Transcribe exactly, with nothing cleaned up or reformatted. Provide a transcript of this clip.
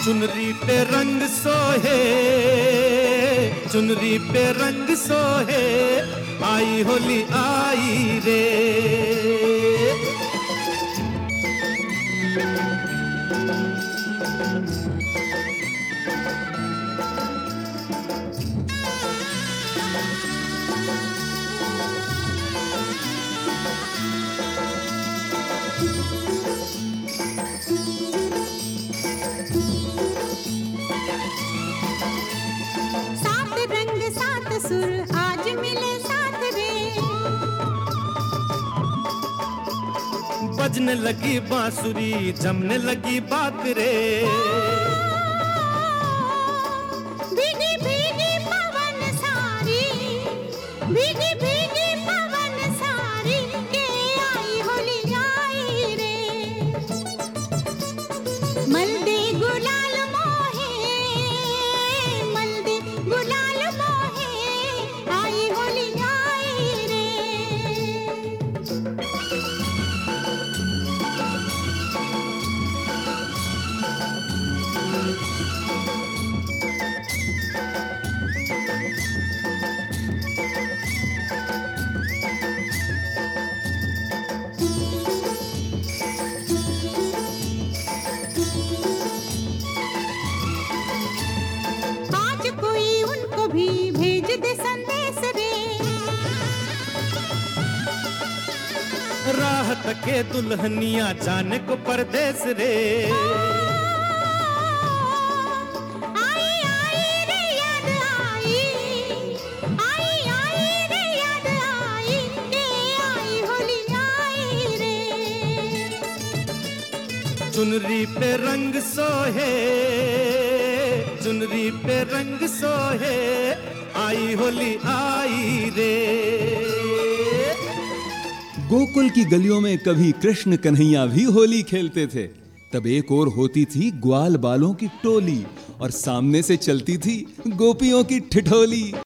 चुनरी पे रंग सोहे, चुनरी पे रंग सोहे, आई होली आई रे। सुर आज मिले साथ रे, बजने लगी बांसुरी, जमने लगी बात रे। भीगी भीगी पवन सारी, भीगी भीगी पवन सारी, के आई होली आई रे। मल्दे गुलाल मोहे, मल्दे गुलाल मोहे, आई होली आई रे। आज कोई उनको भी भेज दे संदेश रे, राह तके दुल्हनिया जाने को परदेस रे। आई आई रे याद आई, आई आई रे याद आई, के आई होली आई रे। चुनरी पे रंग सोहे, चुनरी पे रंग सोहे, आई होली आई रे। गोकुल की गलियों में कभी कृष्ण कन्हैया भी होली खेलते थे। तब एक ओर होती थी ग्वाल बालों की टोली और सामने से चलती थी गोपियों की ठिठोली।